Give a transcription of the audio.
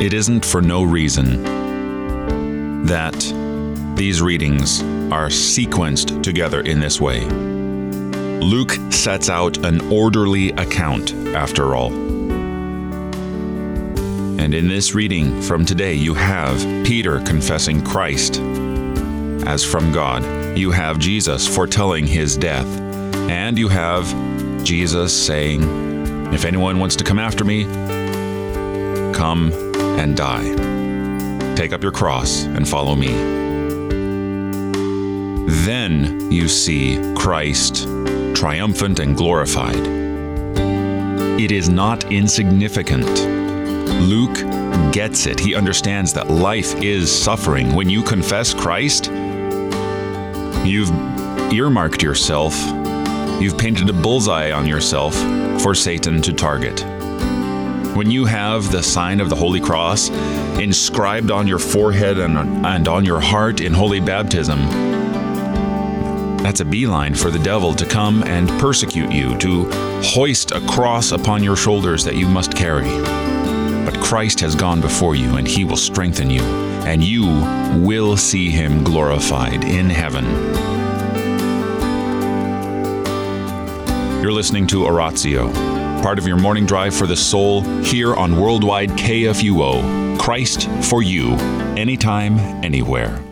It isn't for no reason that these readings are sequenced together in this way. Luke sets out an orderly account, after all. And in this reading from today, you have Peter confessing Christ as from God. You have Jesus foretelling his death. And you have Jesus saying, if anyone wants to come after me, come and die. Take up your cross and follow me. Then you see Christ triumphant and glorified. It is not insignificant. Luke gets it. He understands that life is suffering. When you confess Christ, you've earmarked yourself. You've painted a bullseye on yourself for Satan to target. When you have the sign of the Holy Cross inscribed on your forehead and on your heart in holy baptism, that's a beeline for the devil to come and persecute you, to hoist a cross upon your shoulders that you must carry. But Christ has gone before you, and he will strengthen you, and you will see him glorified in heaven. You're listening to Oratio, part of your morning drive for the soul here on Worldwide KFUO. Christ for you, anytime, anywhere.